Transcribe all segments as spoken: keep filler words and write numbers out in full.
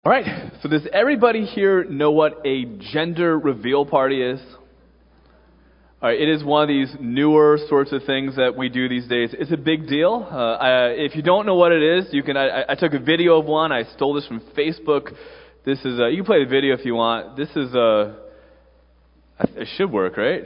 All right, so does everybody here know what a gender reveal party is? All right, it is one of these newer sorts of things that we do these days. It's a big deal. Uh, I, if you don't know what it is, you can. I, I took a video of one. I stole this from Facebook. This is. Uh, you can play the video if you want. This is. Uh, it should work, right?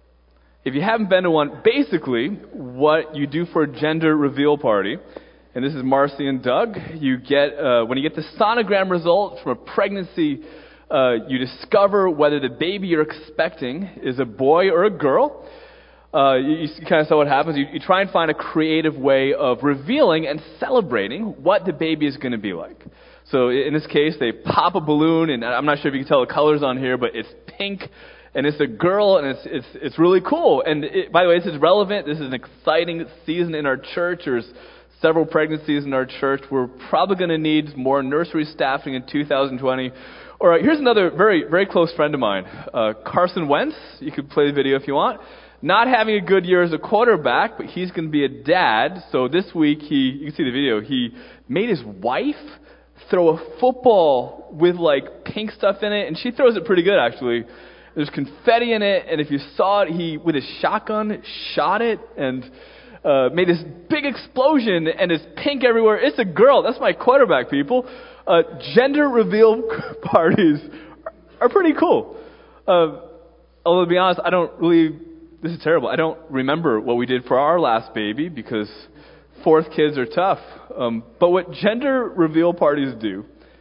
If you haven't been to one, basically what you do for a gender reveal party. And this is Marcy and Doug. You get uh, when you get the sonogram results from a pregnancy, uh, you discover whether the baby you're expecting is a boy or a girl. Uh, you, you kind of saw what happens. You, you try and find a creative way of revealing and celebrating what the baby is going to be like. So in this case, they pop a balloon, and I'm not sure if you can tell the colors on here, but it's pink, and it's a girl, and it's it's it's really cool. And it, by the way, this is relevant. This is an exciting season in our church. There's several pregnancies in our church. We're probably going to need more nursery staffing in two thousand twenty. All right, here's another very, very close friend of mine, uh, Carson Wentz. You could play the video if you want. Not having a good year as a quarterback, but he's going to be a dad. So this week, he you can see the video, he made his wife throw a football with like pink stuff in it, and she throws it pretty good actually. There's confetti in it, and if you saw it, he, with his shotgun, shot it, and Uh, made this big explosion, and it's pink everywhere. It's a girl. That's my quarterback, people. Uh, gender reveal parties are, are pretty cool. Uh, although, to be honest, I don't really, this is terrible, I don't remember what we did for our last baby, because fourth kids are tough. Um, but what gender reveal parties do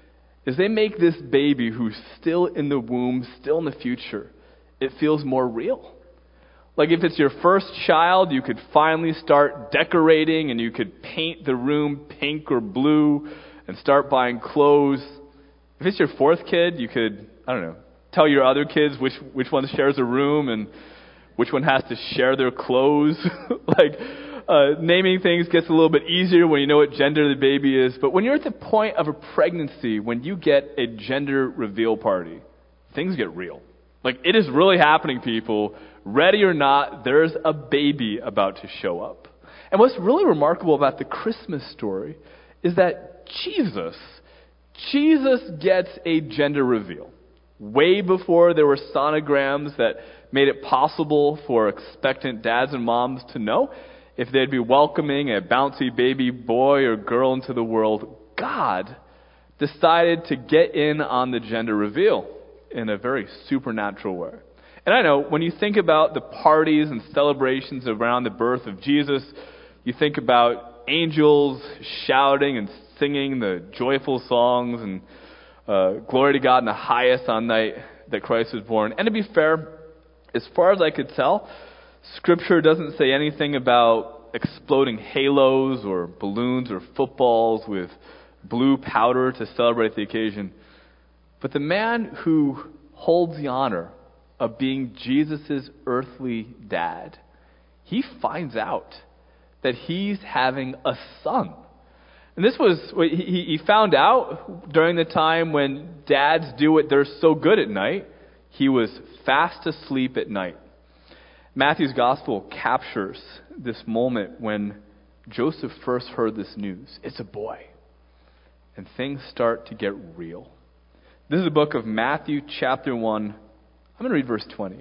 is they make this baby who's still in the womb, still in the future, it feels more real. Like if it's your first child, you could finally start decorating, and you could paint the room pink or blue and start buying clothes. If it's your fourth kid, you could, I don't know, tell your other kids which which one shares a room and which one has to share their clothes. Like uh, naming things gets a little bit easier when you know what gender the baby is. But when you're at the point of a pregnancy, when you get a gender reveal party, things get real. Like it is really happening, people. Ready or not, there's a baby about to show up. And what's really remarkable about the Christmas story is that Jesus, Jesus gets a gender reveal. Way before there were sonograms that made it possible for expectant dads and moms to know if they'd be welcoming a bouncy baby boy or girl into the world, God decided to get in on the gender reveal in a very supernatural way. And I know, when you think about the parties and celebrations around the birth of Jesus, you think about angels shouting and singing the joyful songs and uh, glory to God in the highest on night that Christ was born. And to be fair, as far as I could tell, Scripture doesn't say anything about exploding halos or balloons or footballs with blue powder to celebrate the occasion. But the man who holds the honor of being Jesus' earthly dad, he finds out that he's having a son. And this was, he, he found out during the time when dads do what they're so good at night. He was fast asleep at night. Matthew's gospel captures this moment when Joseph first heard this news. It's a boy. And things start to get real. This is the book of Matthew chapter one. I'm going to read verse twenty.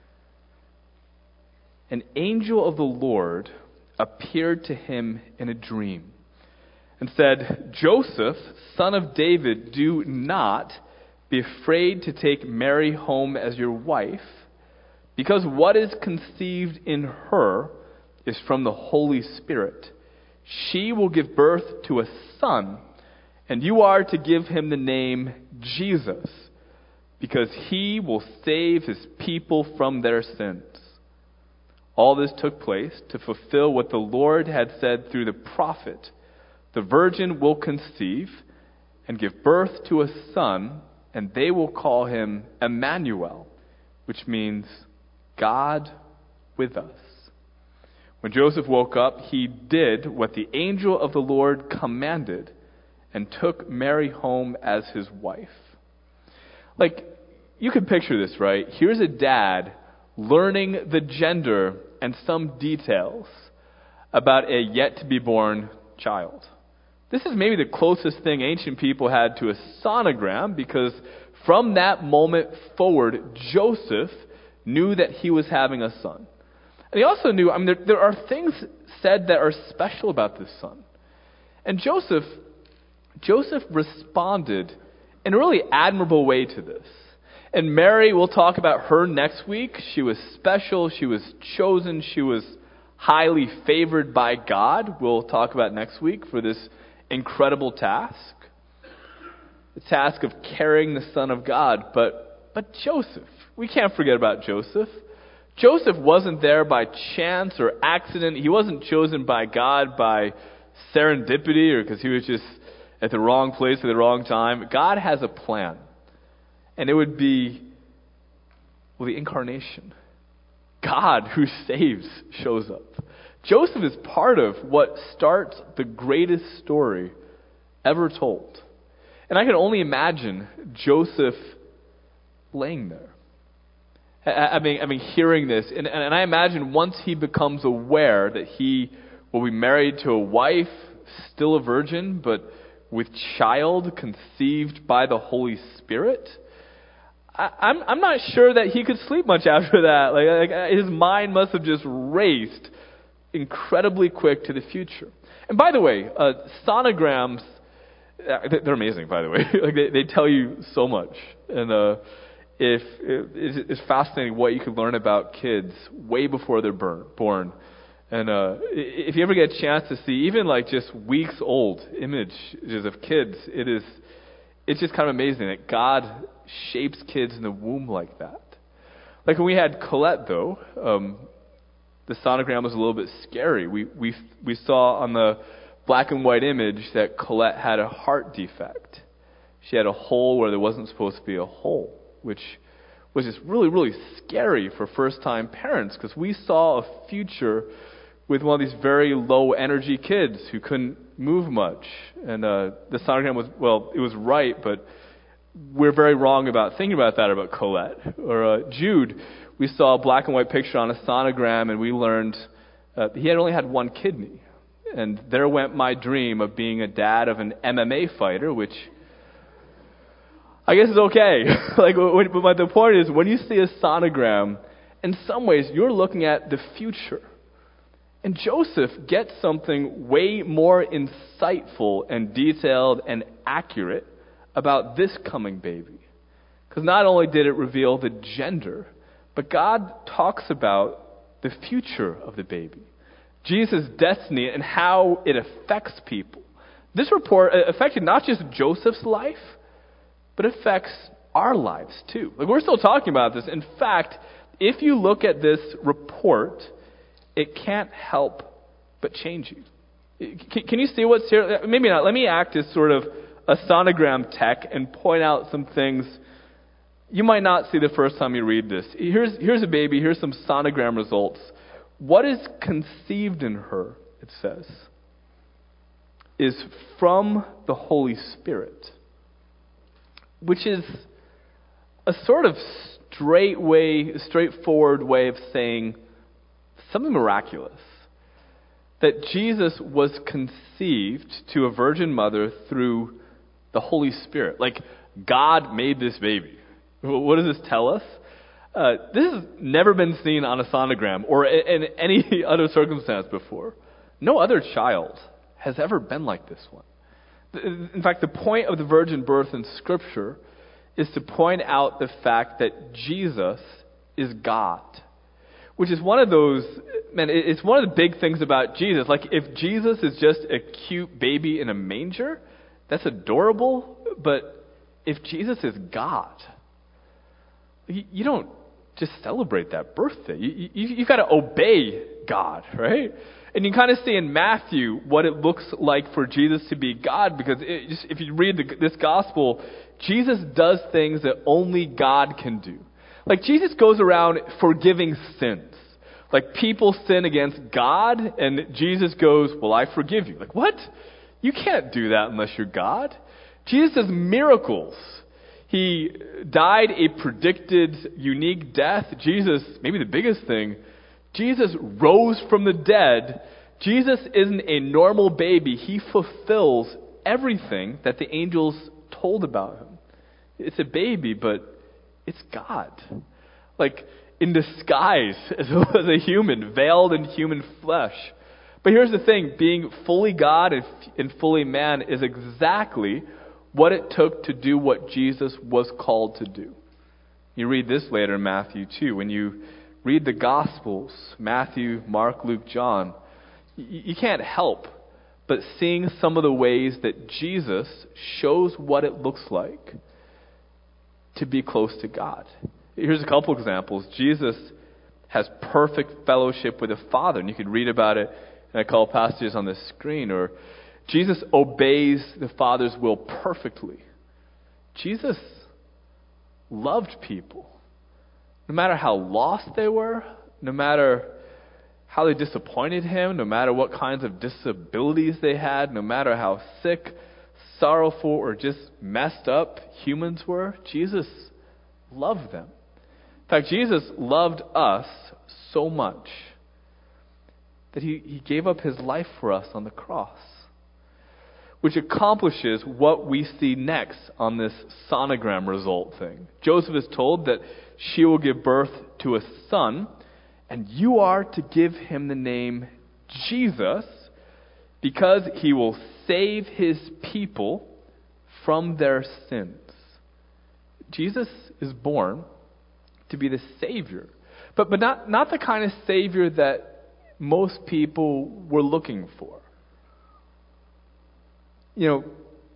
An angel of the Lord appeared to him in a dream and said, Joseph, son of David, do not be afraid to take Mary home as your wife, because what is conceived in her is from the Holy Spirit. She will give birth to a son, and you are to give him the name Jesus, because he will save his people from their sins. All this took place to fulfill what the Lord had said through the prophet. The virgin will conceive and give birth to a son, and they will call him Emmanuel, which means God with us. When Joseph woke up, he did what the angel of the Lord commanded and took Mary home as his wife. Like, you can picture this, right? Here's a dad learning the gender and some details about a yet-to-be-born child. This is maybe the closest thing ancient people had to a sonogram, because from that moment forward, Joseph knew that he was having a son. And he also knew, I mean, there, there are things said that are special about this son. And Joseph, Joseph responded in a really admirable way to this. And Mary, we'll talk about her next week. She was special. She was chosen. She was highly favored by God. We'll talk about next week for this incredible task. The task of carrying the Son of God. But, but Joseph, we can't forget about Joseph. Joseph wasn't there by chance or accident. He wasn't chosen by God by serendipity or because he was just at the wrong place at the wrong time. God has a plan. And it would be, well, the incarnation. God who saves shows up. Joseph is part of what starts the greatest story ever told. And I can only imagine Joseph laying there. I mean, I mean, hearing this, and, and I imagine once he becomes aware that he will be married to a wife, still a virgin, but with child conceived by the Holy Spirit, I, I'm I'm not sure that he could sleep much after that. Like, like his mind must have just raced incredibly quick to the future. And by the way, uh, sonograms, they're amazing. By the way, like they, they tell you so much, and. Uh, If it, it's fascinating what you can learn about kids way before they're burn, born, and uh, if you ever get a chance to see even like just weeks old images of kids, it is it's just kind of amazing that God shapes kids in the womb like that. Like when we had Colette, though, um, the sonogram was a little bit scary. We we we saw on the black and white image that Colette had a heart defect. She had a hole where there wasn't supposed to be a hole, which was just really, really scary for first-time parents, because we saw a future with one of these very low-energy kids who couldn't move much. And uh, the sonogram was, well, it was right, but we're very wrong about thinking about that about Colette. Or uh, Jude, we saw a black and white picture on a sonogram, and we learned uh, he had only had one kidney. And there went my dream of being a dad of an M M A fighter, which I guess it's okay. like, but the point is, when you see a sonogram, in some ways, you're looking at the future. And Joseph gets something way more insightful and detailed and accurate about this coming baby. Because not only did it reveal the gender, but God talks about the future of the baby. Jesus' destiny and how it affects people. This report affected not just Joseph's life, but it affects our lives too. Like, we're still talking about this. In fact, if you look at this report, it can't help but change you. Can, can you see what's here? Maybe not. Let me act as sort of a sonogram tech and point out some things you might not see the first time you read this. Here's, here's a baby. Here's some sonogram results. What is conceived in her, it says, is from the Holy Spirit. Which is a sort of straight way, straightforward way of saying something miraculous. That Jesus was conceived to a virgin mother through the Holy Spirit. Like, God made this baby. What does this tell us? Uh, this has never been seen on a sonogram or in any other circumstance before. No other child has ever been like this one. In fact, the point of the virgin birth in Scripture is to point out the fact that Jesus is God. Which is one of those, man, it's one of the big things about Jesus. Like, if Jesus is just a cute baby in a manger, that's adorable. But if Jesus is God, you don't just celebrate that birthday. You, you, you've got to obey God, right? And you kind of see in Matthew what it looks like for Jesus to be God, because it just, if you read the, this gospel, Jesus does things that only God can do. Like, Jesus goes around forgiving sins. Like, people sin against God, and Jesus goes, well, I forgive you. Like, what? You can't do that unless you're God. Jesus does miracles. He died a predicted, unique death. Jesus, maybe the biggest thing, Jesus rose from the dead. Jesus isn't a normal baby. He fulfills everything that the angels told about him. It's a baby, but it's God. Like, in disguise as a, as a human, veiled in human flesh. But here's the thing, being fully God and, and fully man is exactly what it took to do what Jesus was called to do. You read this later in Matthew two. When you read the Gospels, Matthew, Mark, Luke, John, you, you can't help but seeing some of the ways that Jesus shows what it looks like to be close to God. Here's a couple examples. Jesus has perfect fellowship with the Father, and you can read about it in a couple passages on the screen. Or Jesus obeys the Father's will perfectly. Jesus loved people. No matter how lost they were, no matter how they disappointed him, no matter what kinds of disabilities they had, no matter how sick, sorrowful, or just messed up humans were, Jesus loved them. In fact, Jesus loved us so much that he, he gave up his life for us on the cross, which accomplishes what we see next on this sonogram result thing. Joseph is told that she will give birth to a son, and you are to give him the name Jesus, because he will save his people from their sins. Jesus is born to be the Savior, but but not, not the kind of Savior that most people were looking for. You know,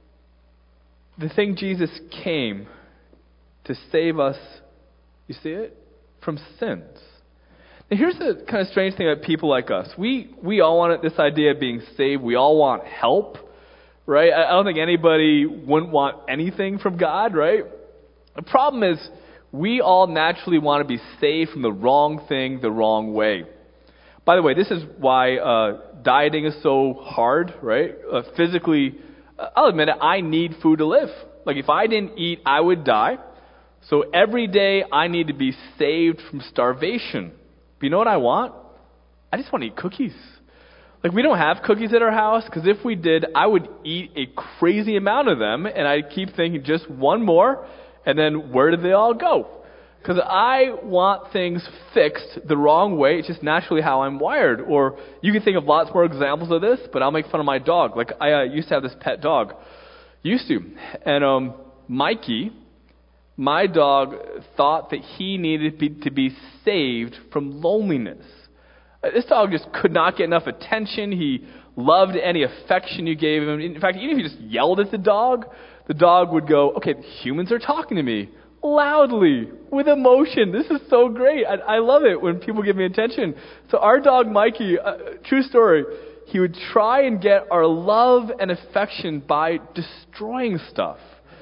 the thing Jesus came to save us, you see it? From sins. Now here's the kind of strange thing about people like us. We we all want this idea of being saved. We all want help, right? I don't think anybody wouldn't want anything from God, right? The problem is we all naturally want to be saved from the wrong thing the wrong way. By the way, this is why uh, dieting is so hard, right? Uh, physically, I'll admit it, I need food to live. Like if I didn't eat, I would die. So every day I need to be saved from starvation. But you know what I want? I just want to eat cookies. Like we don't have cookies at our house, because if we did, I would eat a crazy amount of them, and I keep thinking just one more, and then where did they all go? Because I want things fixed the wrong way. It's just naturally how I'm wired. Or you can think of lots more examples of this, but I'll make fun of my dog. Like I uh, used to have this pet dog. Used to. And um, Mikey, my dog, thought that he needed to be, to be saved from loneliness. This dog just could not get enough attention. He loved any affection you gave him. In fact, even if you just yelled at the dog, the dog would go, okay, humans are talking to me. Loudly, with emotion. This is so great. I, I love it when people give me attention. So our dog Mikey, uh, true story, he would try and get our love and affection by destroying stuff.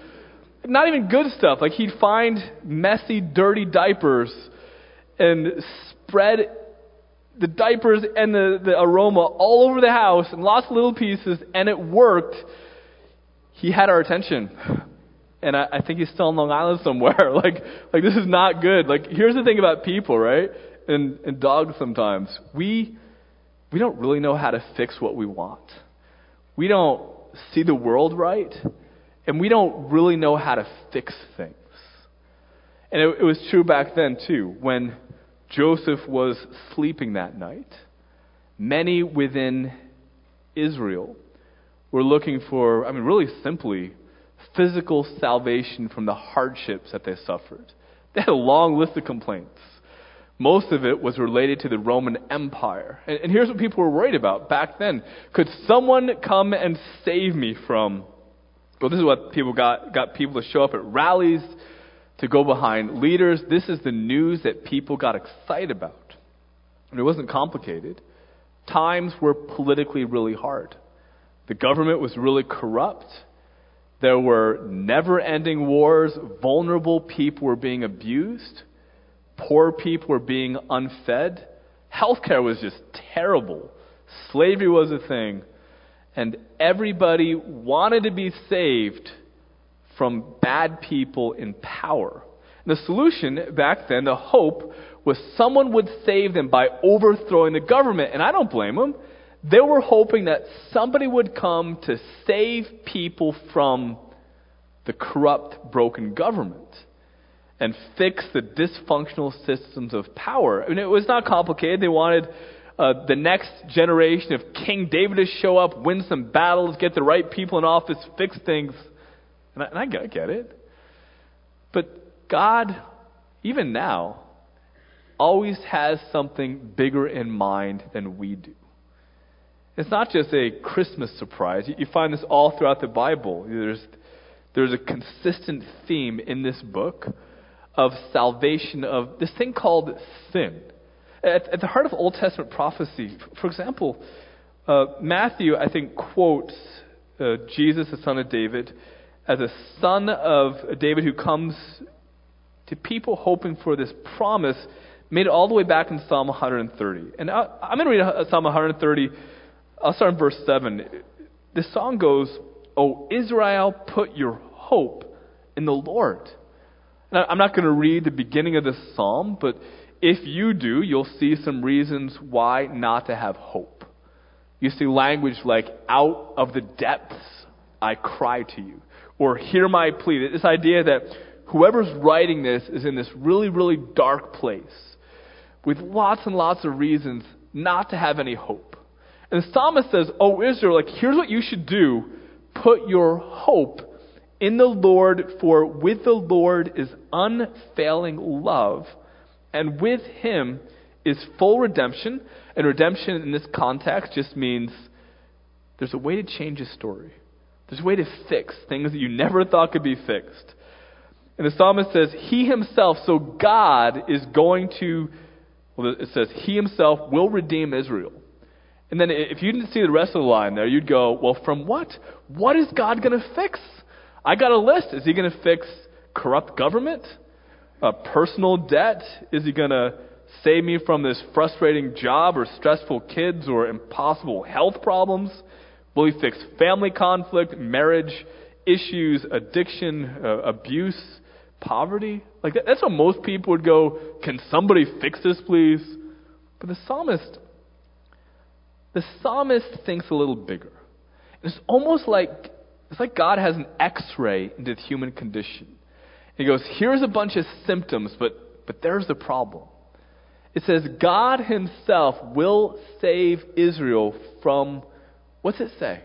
Not even good stuff. Like he'd find messy, dirty diapers and spread the diapers and the, the aroma all over the house in lots of little pieces, and it worked. He had our attention. And I, I think he's still on Long Island somewhere. like, like this is not good. Like, here's the thing about people, right? And, and dogs sometimes. We, we don't really know how to fix what we want. We don't see the world right. And we don't really know how to fix things. And it, it was true back then, too. When Joseph was sleeping that night, many within Israel were looking for, I mean, really simply, physical salvation from the hardships that they suffered. They had a long list of complaints. Most of it was related to the Roman Empire. And, and here's what people were worried about back then. Could someone come and save me from... Well, this is what people got, got people to show up at rallies, to go behind leaders. This is the news that people got excited about. And it wasn't complicated. Times were politically really hard. The government was really corrupt. There were never-ending wars. Vulnerable people were being abused. Poor people were being unfed. Healthcare was just terrible. Slavery was a thing. And everybody wanted to be saved from bad people in power. And the solution back then, the hope, was someone would save them by overthrowing the government. And I don't blame them. They were hoping that somebody would come to save people from the corrupt, broken government and fix the dysfunctional systems of power. I mean, it was not complicated. They wanted uh, the next generation of King David to show up, win some battles, get the right people in office, fix things. And I, and I get it. But God, even now, always has something bigger in mind than we do. It's not just a Christmas surprise. You, you find this all throughout the Bible. There's, there's a consistent theme in this book of salvation, of this thing called sin. At, at the heart of Old Testament prophecy, for example, uh, Matthew, I think, quotes uh, Jesus, the son of David, as a son of David who comes to people hoping for this promise made it all the way back in Psalm one hundred thirty. And I, I'm going to read Psalm one hundred thirty. I'll start in verse seven. This song goes, "O Israel, put your hope in the Lord." Now, I'm not going to read the beginning of this psalm, but if you do, you'll see some reasons why not to have hope. You see language like, "Out of the depths I cry to you," or "Hear my plea." This idea that whoever's writing this is in this really, really dark place with lots and lots of reasons not to have any hope. And the psalmist says, "Oh Israel, like here's what you should do. Put your hope in the Lord, for with the Lord is unfailing love, and with him is full redemption." And redemption in this context just means there's a way to change a story. There's a way to fix things that you never thought could be fixed. And the psalmist says, he himself, so God is going to, well, it says, he himself will redeem Israel. And then if you didn't see the rest of the line there, you'd go, well, from what? What is God going to fix? I got a list. Is he going to fix corrupt government? Uh, personal debt? Is he going to save me from this frustrating job or stressful kids or impossible health problems? Will he fix family conflict, marriage issues, addiction, uh, abuse, poverty? Like that, that's what most people would go, can somebody fix this, please? But the psalmist, the psalmist thinks a little bigger. It's almost like It's like God has an X-ray into the human condition. He goes, here's a bunch of symptoms, but, but there's the problem. It says, God himself will save Israel from, what's it say?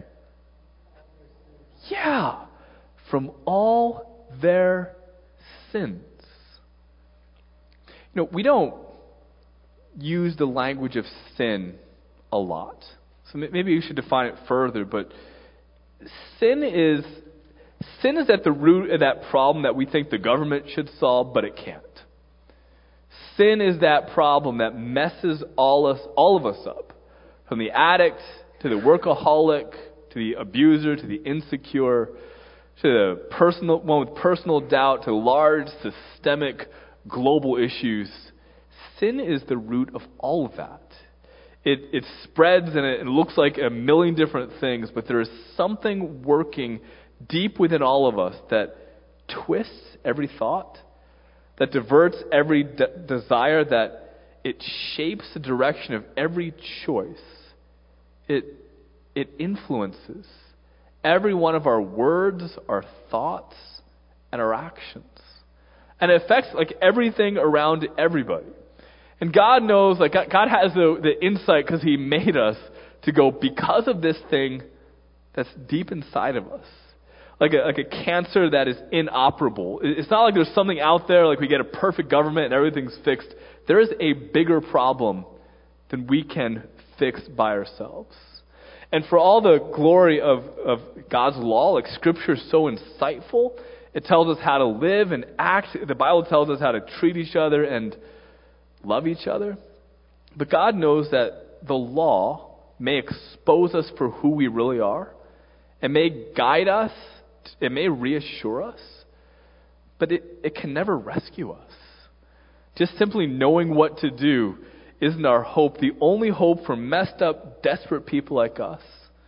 Yeah, from all their sins. You know, we don't use the language of sin a lot. So maybe you should define it further, but Sin is sin is at the root of that problem that we think the government should solve, but it can't. Sin is that problem that messes all us, all of us up, from the addict to the workaholic to the abuser to the insecure to the personal one with personal doubt to large systemic global issues. Sin is the root of all of that. It, it spreads and it, it looks like a million different things, but there is something working deep within all of us that twists every thought, that diverts every de- desire, that it shapes the direction of every choice. It, it influences every one of our words, our thoughts, and our actions. And it affects like everything around everybody. And God knows, like God has the, the insight because he made us to go, because of this thing that's deep inside of us. Like a, like a cancer that is inoperable. It's not like there's something out there, like we get a perfect government and everything's fixed. There is a bigger problem than we can fix by ourselves. And for all the glory of, of God's law, like Scripture is so insightful. It tells us how to live and act. The Bible tells us how to treat each other and love each other. But God knows that the law may expose us for who we really are. It may guide us. It may reassure us. But it, it can never rescue us. Just simply knowing what to do isn't our hope. The only hope for messed up, desperate people like us.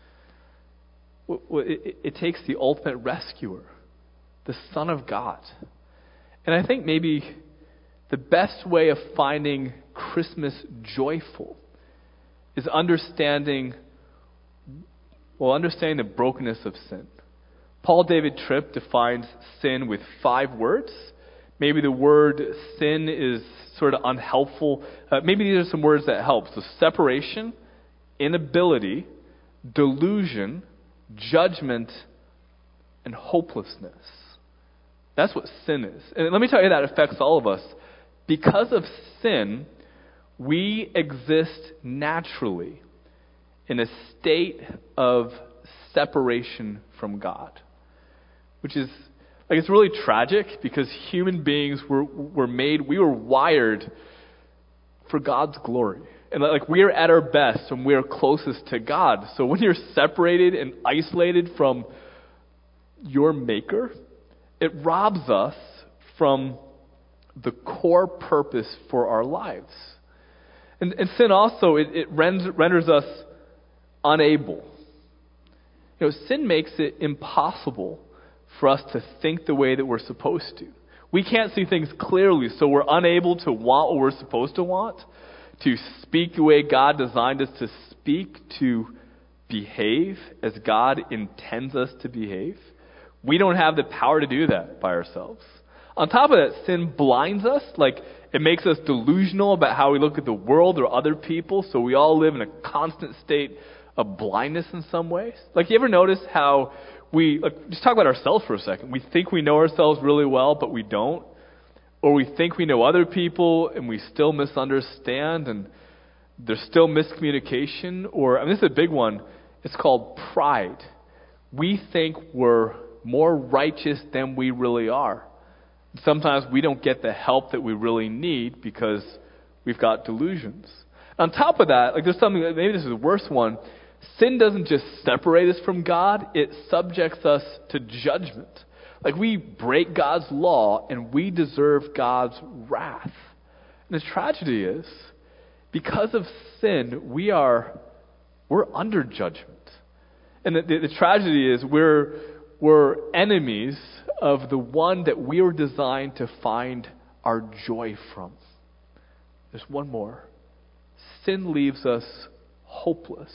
It, it takes the ultimate rescuer, the Son of God. And I think maybe the best way of finding Christmas joyful is understanding Well, understanding the brokenness of sin. Paul David Tripp defines sin with five words. Maybe the word sin is sort of unhelpful. Uh, maybe these are some words that help. So separation, inability, delusion, judgment, and hopelessness. That's what sin is. And let me tell you, that affects all of us. Because of sin, we exist naturally in a state of separation from God, which is, like, it's really tragic because human beings were were made, we were wired for God's glory. And like, we are at our best when we are closest to God. So when you're separated and isolated from your Maker, it robs us from the core purpose for our lives. And, and sin also, it, it renders, renders us unable. You know, sin makes it impossible for us to think the way that we're supposed to. We can't see things clearly, so we're unable to want what we're supposed to want, to speak the way God designed us to speak, to behave as God intends us to behave. We don't have the power to do that by ourselves. On top of that, sin blinds us. Like, it makes us delusional about how we look at the world or other people, so we all live in a constant state of blindness in some ways. Like, you ever notice how we, like, just talk about ourselves for a second. We think we know ourselves really well, but we don't. Or we think we know other people, and we still misunderstand, and there's still miscommunication. Or, I mean, this is a big one. It's called pride. We think we're more righteous than we really are. Sometimes we don't get the help that we really need because we've got delusions. On top of that, like, there's something, maybe this is the worst one. Sin doesn't just separate us from God, it subjects us to judgment. Like, we break God's law and we deserve God's wrath. And the tragedy is, because of sin, we are, we're under judgment. And the, the, the tragedy is we're, we're enemies of the one that we were designed to find our joy from. There's one more. Sin leaves us hopeless.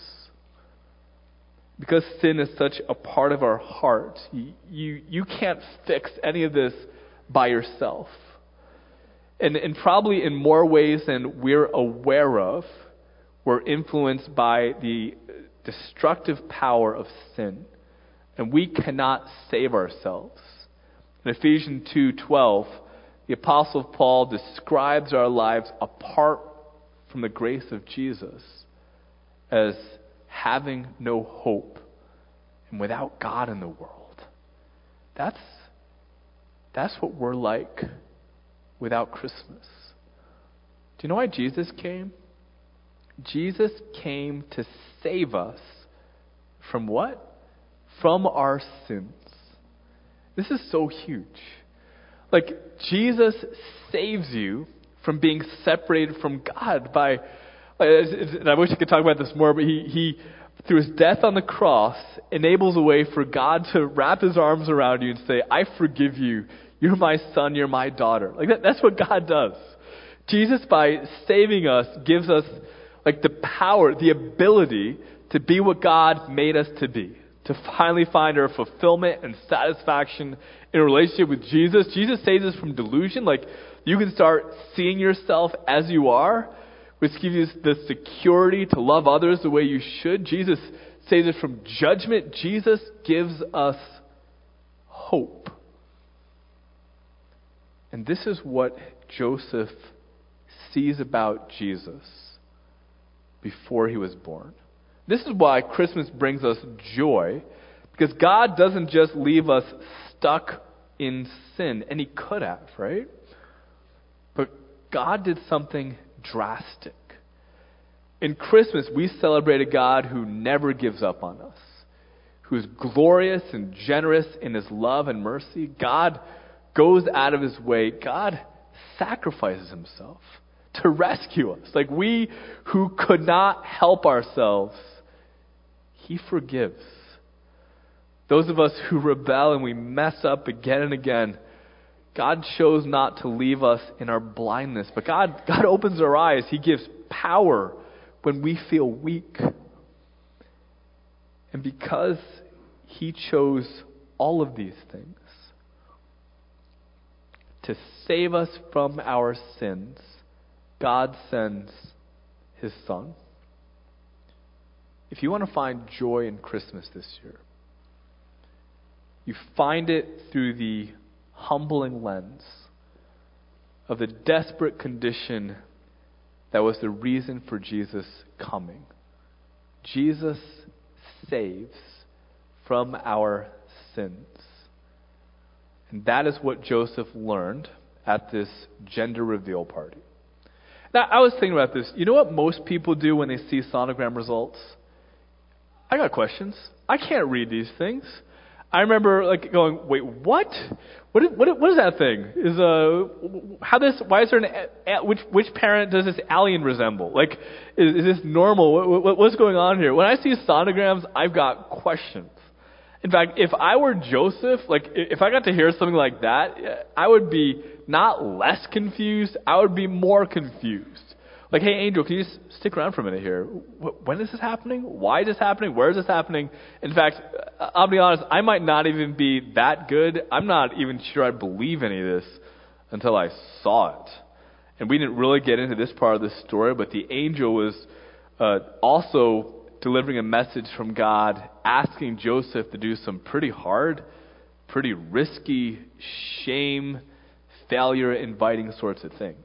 Because sin is such a part of our heart, you, you, you can't fix any of this by yourself. And, and probably in more ways than we're aware of, we're influenced by the destructive power of sin. And we cannot save ourselves. In Ephesians two twelve, the Apostle Paul describes our lives apart from the grace of Jesus as having no hope and without God in the world. That's, that's what we're like without Christmas. Do you know why Jesus came? Jesus came to save us from what? From our sins. This is so huge. Like, Jesus saves you from being separated from God by, and I wish I could talk about this more, but he, he, through his death on the cross, enables a way for God to wrap his arms around you and say, I forgive you. You're my son, you're my daughter. Like, that, that's what God does. Jesus, by saving us, gives us, like, the power, the ability to be what God made us to be. To finally find our fulfillment and satisfaction in a relationship with Jesus. Jesus saves us from delusion. Like, you can start seeing yourself as you are, which gives you the security to love others the way you should. Jesus saves us from judgment. Jesus gives us hope. And this is what Joseph sees about Jesus before he was born. This is why Christmas brings us joy, because God doesn't just leave us stuck in sin, and he could have, right? But God did something drastic. In Christmas, we celebrate a God who never gives up on us, who is glorious and generous in his love and mercy. God goes out of his way. God sacrifices himself to rescue us. Like, we who could not help ourselves, he forgives. Those of us who rebel and we mess up again and again, God chose not to leave us in our blindness. But God, God opens our eyes. He gives power when we feel weak. And because he chose all of these things to save us from our sins, God sends his Son. If you want to find joy in Christmas this year, you find it through the humbling lens of the desperate condition that was the reason for Jesus coming. Jesus saves from our sins. And that is what Joseph learned at this gender reveal party. Now, I was thinking about this. You know what most people do when they see sonogram results? I got questions. I can't read these things. I remember like going, wait, what? What is, what, what is that thing? Is uh, how this? Why is there an a, which which parent does this alien resemble? Like, is, is this normal? What, what, what's going on here? When I see sonograms, I've got questions. In fact, if I were Joseph, like if I got to hear something like that, I would be not less confused. I would be more confused. Like, hey, Angel, can you just stick around for a minute here? When is this happening? Why is this happening? Where is this happening? In fact, I'll be honest, I might not even be that good. I'm not even sure I believe any of this until I saw it. And we didn't really get into this part of the story, but the angel was uh, also delivering a message from God, asking Joseph to do some pretty hard, pretty risky, shame, failure-inviting sorts of things.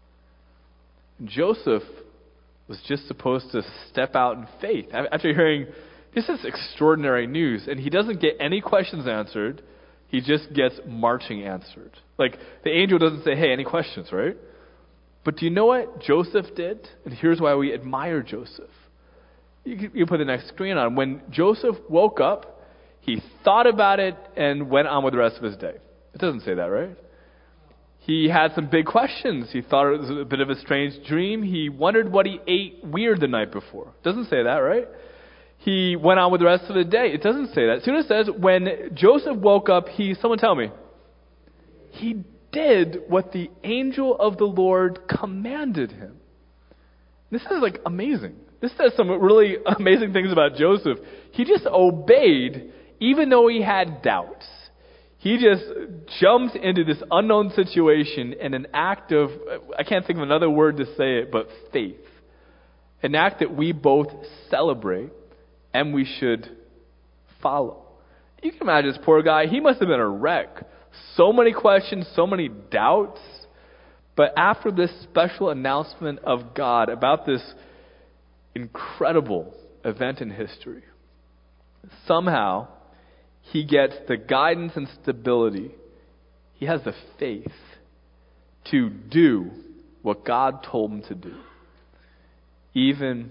Joseph was just supposed to step out in faith. After hearing, this is extraordinary news, and he doesn't get any questions answered, he just gets marching answered. Like, the angel doesn't say, hey, any questions, right? But do you know what Joseph did? And here's why we admire Joseph. You can, you can put the next screen on. When Joseph woke up, he thought about it and went on with the rest of his day. It doesn't say that, right? He had some big questions. He thought it was a bit of a strange dream. He wondered what he ate weird the night before. It doesn't say that, right? He went on with the rest of the day. It doesn't say that. Soon it says, when Joseph woke up, he, someone tell me, he did what the angel of the Lord commanded him. This is like amazing. This says some really amazing things about Joseph. He just obeyed even though he had doubts. He just jumped into this unknown situation in an act of, I can't think of another word to say it, but faith. An act that we both celebrate and we should follow. You can imagine this poor guy. He must have been a wreck. So many questions, so many doubts. But after this special announcement of God about this incredible event in history, somehow he gets the guidance and stability. He has the faith to do what God told him to do, even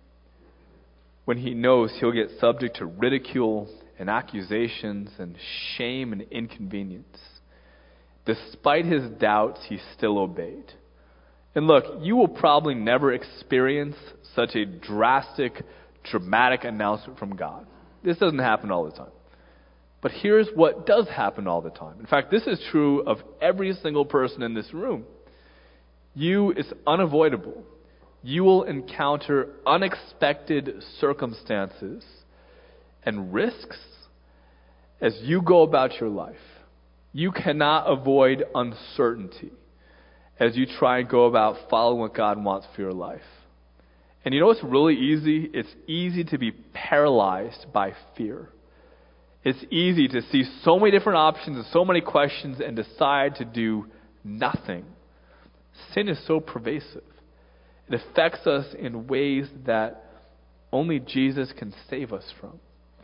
when he knows he'll get subject to ridicule and accusations and shame and inconvenience. Despite his doubts, he still obeyed. And look, you will probably never experience such a drastic, dramatic announcement from God. This doesn't happen all the time. But here's what does happen all the time. In fact, this is true of every single person in this room. You, it's unavoidable. You will encounter unexpected circumstances and risks as you go about your life. You cannot avoid uncertainty as you try and go about following what God wants for your life. And you know what's really easy? It's easy to be paralyzed by fear. It's easy to see so many different options and so many questions and decide to do nothing. Sin is so pervasive. It affects us in ways that only Jesus can save us from.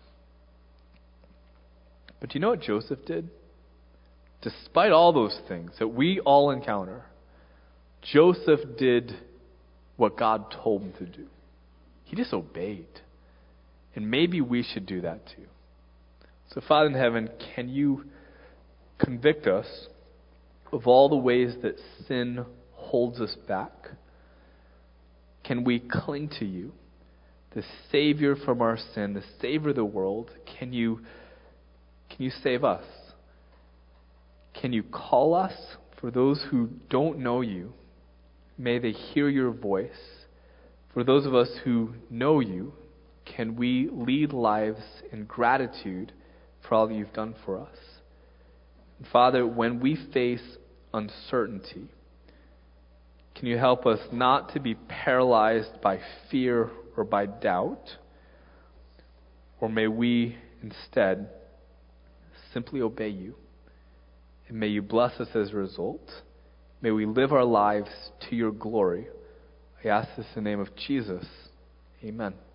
But do you know what Joseph did? Despite all those things that we all encounter, Joseph did what God told him to do. He just obeyed. And maybe we should do that too. So Father in heaven, can you convict us of all the ways that sin holds us back? Can we cling to you, the Savior from our sin, the Savior of the world? Can you, can you save us? Can you call us? For those who don't know you, may they hear your voice. For those of us who know you, can we lead lives in gratitude for all that you've done for us. And Father, when we face uncertainty, can you help us not to be paralyzed by fear or by doubt? Or may we instead simply obey you. And may you bless us as a result. May we live our lives to your glory. I ask this in the name of Jesus. Amen.